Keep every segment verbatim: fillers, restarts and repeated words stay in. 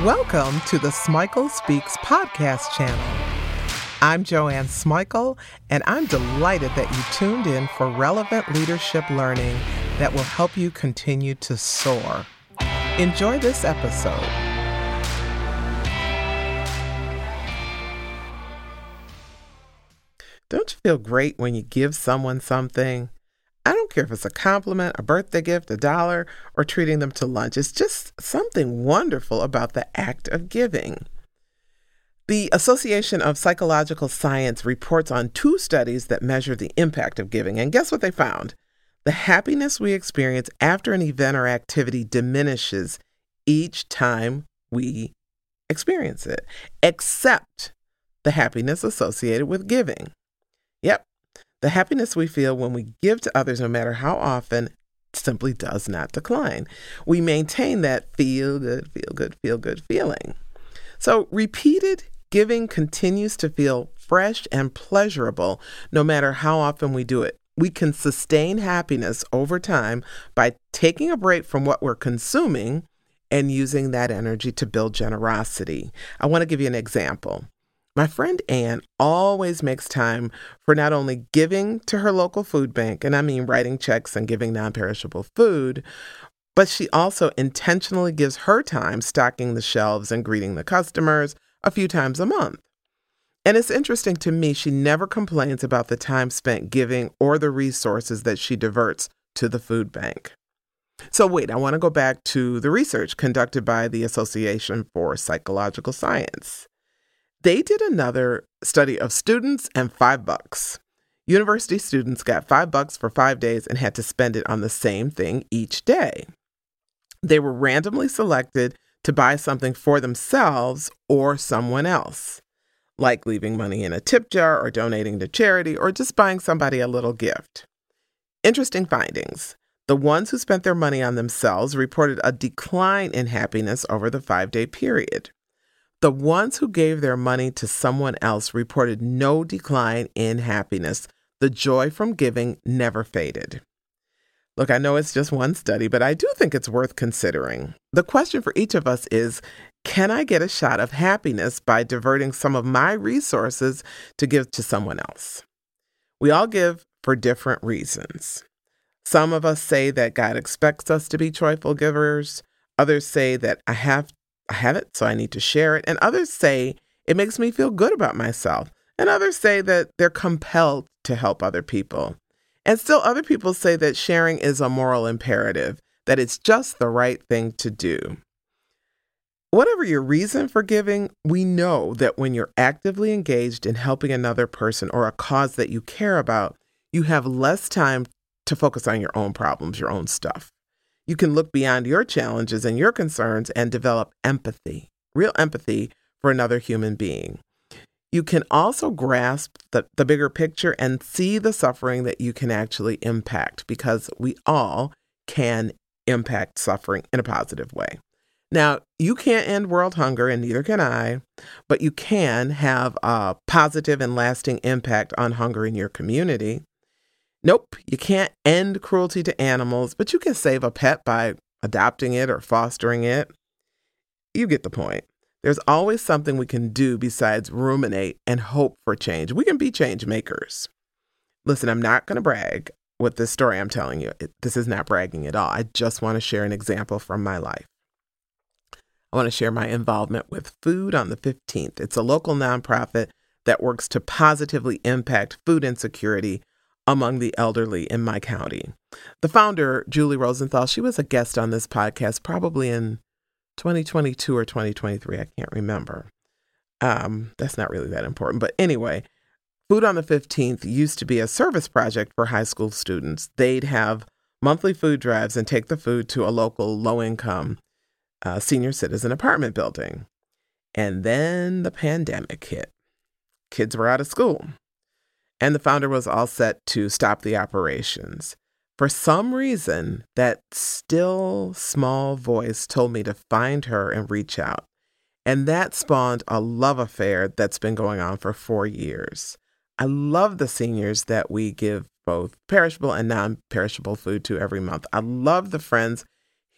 Welcome to the Smikle Speaks podcast channel. I'm Joanne Smikle, and I'm delighted that you tuned in for relevant leadership learning that will help you continue to soar. Enjoy this episode. Don't you feel great when you give someone something? I don't care if it's a compliment, a birthday gift, a dollar, or treating them to lunch. It's just something wonderful about the act of giving. The Association of Psychological Science reports on two studies that measure the impact of giving. And guess what they found? The happiness we experience after an event or activity diminishes each time we experience it, except the happiness associated with giving. Yep. The happiness we feel when we give to others, no matter how often, simply does not decline. We maintain that feel good, feel good, feel good feeling. So repeated giving continues to feel fresh and pleasurable no matter how often we do it. We can sustain happiness over time by taking a break from what we're consuming and using that energy to build generosity. I want to give you an example. My friend Ann always makes time for not only giving to her local food bank, and I mean writing checks and giving non-perishable food, but she also intentionally gives her time stocking the shelves and greeting the customers a few times a month. And it's interesting to me, she never complains about the time spent giving or the resources that she diverts to the food bank. So wait, I want to go back to the research conducted by the Association for Psychological Science. They did another study of students and five bucks. University students got five bucks for five days and had to spend it on the same thing each day. They were randomly selected to buy something for themselves or someone else, like leaving money in a tip jar or donating to charity or just buying somebody a little gift. Interesting findings. The ones who spent their money on themselves reported a decline in happiness over the five-day period. The ones who gave their money to someone else reported no decline in happiness. The joy from giving never faded. Look, I know it's just one study, but I do think it's worth considering. The question for each of us is, can I get a shot of happiness by diverting some of my resources to give to someone else? We all give for different reasons. Some of us say that God expects us to be joyful givers. Others say that I have I have it, so I need to share it. And others say it makes me feel good about myself. And others say that they're compelled to help other people. And still other people say that sharing is a moral imperative, that it's just the right thing to do. Whatever your reason for giving, we know that when you're actively engaged in helping another person or a cause that you care about, you have less time to focus on your own problems, your own stuff. You can look beyond your challenges and your concerns and develop empathy, real empathy for another human being. You can also grasp the, the bigger picture and see the suffering that you can actually impact, because we all can impact suffering in a positive way. Now, you can't end world hunger, and neither can I, but you can have a positive and lasting impact on hunger in your community. Nope, you can't end cruelty to animals, but you can save a pet by adopting it or fostering it. You get the point. There's always something we can do besides ruminate and hope for change. We can be change makers. Listen, I'm not going to brag with this story I'm telling you. It, this is not bragging at all. I just want to share an example from my life. I want to share my involvement with Food on the fifteenth. It's a local nonprofit that works to positively impact food insecurity among the elderly in my county. The founder, Julie Rosenthal, she was a guest on this podcast probably in twenty twenty-two or twenty twenty-three. I can't remember. Um, that's not really that important. But anyway, Food on the fifteenth used to be a service project for high school students. They'd have monthly food drives and take the food to a local low-income uh, senior citizen apartment building. And then the pandemic hit. Kids were out of school. And the founder was all set to stop the operations. For some reason, that still small voice told me to find her and reach out. And that spawned a love affair that's been going on for four years. I love the seniors that we give both perishable and non-perishable food to every month. I love the friends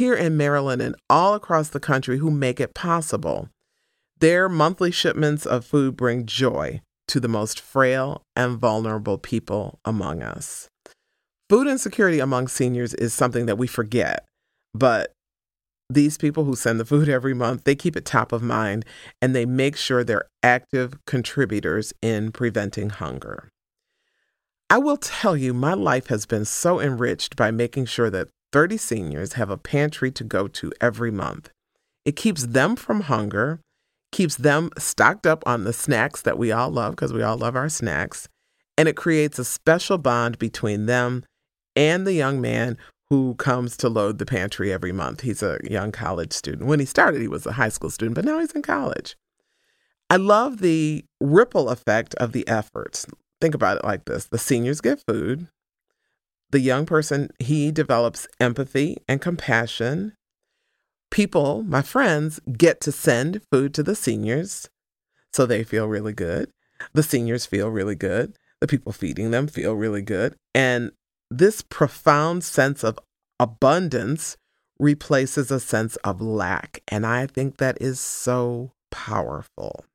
here in Maryland and all across the country who make it possible. Their monthly shipments of food bring joy to the most frail and vulnerable people among us. Food insecurity among seniors is something that we forget, but these people who send the food every month, they keep it top of mind, and they make sure they're active contributors in preventing hunger. I will tell you, my life has been so enriched by making sure that thirty seniors have a pantry to go to every month. It keeps them from hunger, keeps them stocked up on the snacks that we all love, because we all love our snacks, and it creates a special bond between them and the young man who comes to load the pantry every month. He's a young college student. When he started, he was a high school student, but now he's in college. I love the ripple effect of the efforts. Think about it like this. The seniors get food. The young person, he develops empathy and compassion. People, my friends, get to send food to the seniors, so they feel really good. The seniors feel really good. The people feeding them feel really good. And this profound sense of abundance replaces a sense of lack. And I think that is so powerful.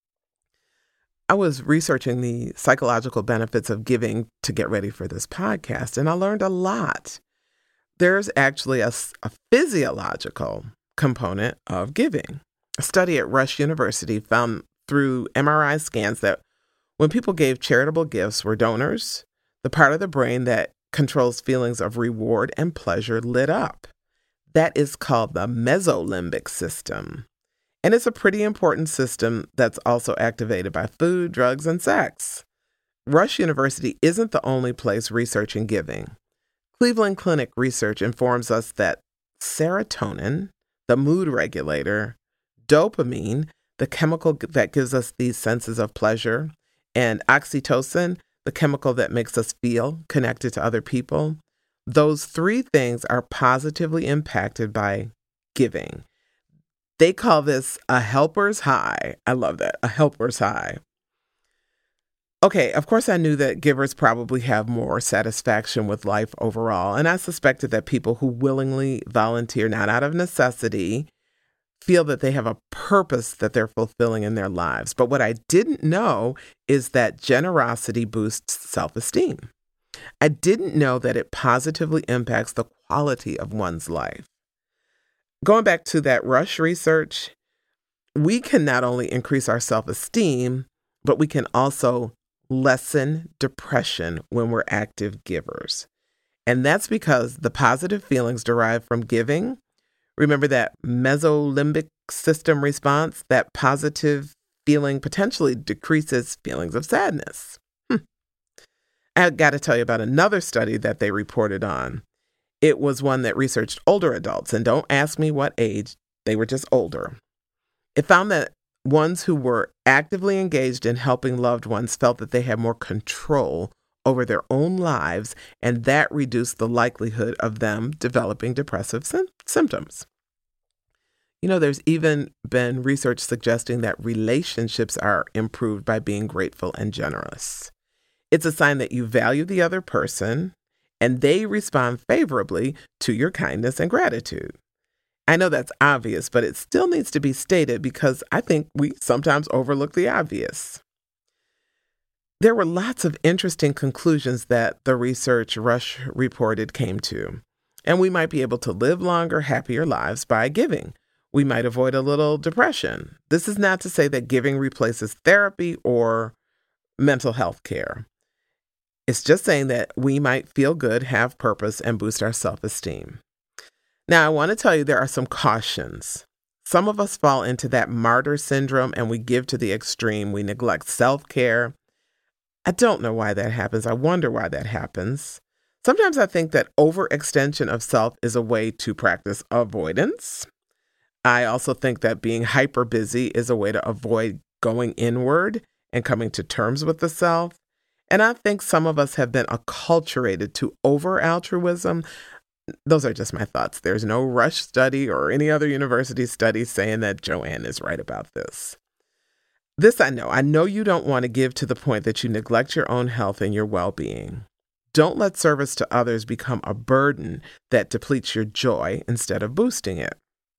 I was researching the psychological benefits of giving to get ready for this podcast, and I learned a lot. There's actually a, a physiological component of giving. A study at Rush University found through M R I scans that when people gave charitable gifts were donors, the part of the brain that controls feelings of reward and pleasure lit up. That is called the mesolimbic system. And it's a pretty important system that's also activated by food, drugs, and sex. Rush University isn't the only place researching giving. Cleveland Clinic research informs us that serotonin, the mood regulator, dopamine, the chemical that gives us these senses of pleasure, and oxytocin, the chemical that makes us feel connected to other people, those three things are positively impacted by giving. They call this a helper's high. I love that, a helper's high. Okay, of course I knew that givers probably have more satisfaction with life overall, and I suspected that people who willingly volunteer, not out of necessity, feel that they have a purpose that they're fulfilling in their lives. But what I didn't know is that generosity boosts self-esteem. I didn't know that it positively impacts the quality of one's life. Going back to that Rush research, we can not only increase our self-esteem, but we can also lessen depression when we're active givers. And that's because the positive feelings derived from giving, remember that mesolimbic system response, that positive feeling potentially decreases feelings of sadness. Hmm. I got to tell you about another study that they reported on. It was one that researched older adults, and don't ask me what age, they were just older. It found that ones who were actively engaged in helping loved ones felt that they had more control over their own lives, and that reduced the likelihood of them developing depressive sim- symptoms. You know, there's even been research suggesting that relationships are improved by being grateful and generous. It's a sign that you value the other person, and they respond favorably to your kindness and gratitude. I know that's obvious, but it still needs to be stated because I think we sometimes overlook the obvious. There were lots of interesting conclusions that the research Rush reported came to, and we might be able to live longer, happier lives by giving. We might avoid a little depression. This is not to say that giving replaces therapy or mental health care. It's just saying that we might feel good, have purpose, and boost our self-esteem. Now, I want to tell you there are some cautions. Some of us fall into that martyr syndrome and we give to the extreme. We neglect self-care. I don't know why that happens. I wonder why that happens. Sometimes I think that overextension of self is a way to practice avoidance. I also think that being hyper busy is a way to avoid going inward and coming to terms with the self. And I think some of us have been acculturated to over-altruism. Those are just my thoughts. There's no Rush study or any other university study saying that Joanne is right about this. This I know. I know you don't want to give to the point that you neglect your own health and your well-being. Don't let service to others become a burden that depletes your joy instead of boosting it.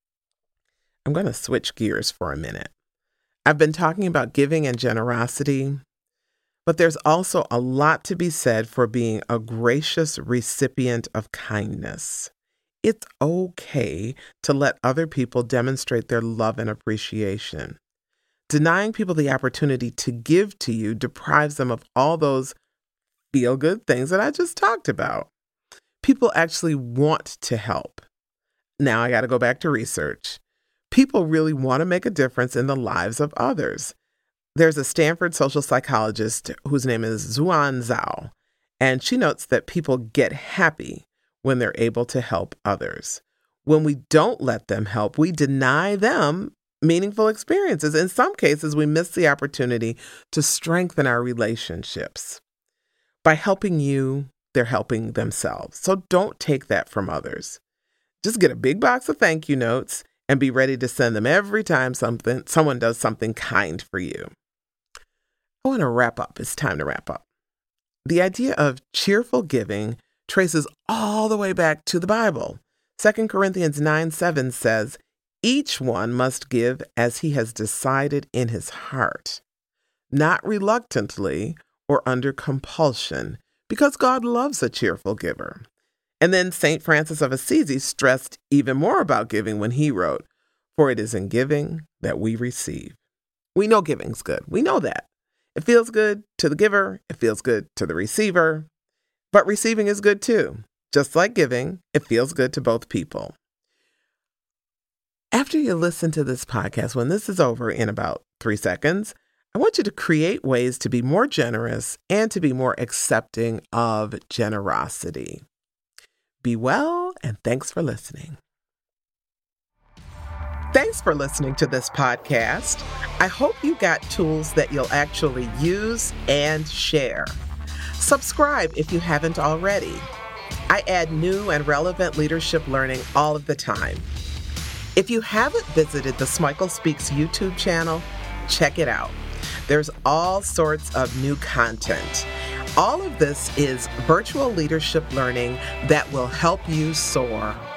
I'm going to switch gears for a minute. I've been talking about giving and generosity, but there's also a lot to be said for being a gracious recipient of kindness. It's okay to let other people demonstrate their love and appreciation. Denying people the opportunity to give to you deprives them of all those feel-good things that I just talked about. People actually want to help. Now I got to go back to research. People really want to make a difference in the lives of others. There's a Stanford social psychologist whose name is Xuan Zhao, and she notes that people get happy when they're able to help others. When we don't let them help, we deny them meaningful experiences. In some cases, we miss the opportunity to strengthen our relationships. By helping you, they're helping themselves. So don't take that from others. Just get a big box of thank you notes and be ready to send them every time something someone does something kind for you. I want to wrap up. It's time to wrap up. The idea of cheerful giving traces all the way back to the Bible. Second Corinthians nine seven says, "Each one must give as he has decided in his heart, not reluctantly or under compulsion, because God loves a cheerful giver." And then Saint Francis of Assisi stressed even more about giving when he wrote, "For it is in giving that we receive." We know giving's good. We know that. It feels good to the giver. It feels good to the receiver. But receiving is good too. Just like giving, it feels good to both people. After you listen to this podcast, when this is over in about three seconds, I want you to create ways to be more generous and to be more accepting of generosity. Be well, and thanks for listening. Thanks for listening to this podcast. I hope you got tools that you'll actually use and share. Subscribe if you haven't already. I add new and relevant leadership learning all of the time. If you haven't visited the Smikle Speaks YouTube channel, check it out. There's all sorts of new content. All of this is virtual leadership learning that will help you soar.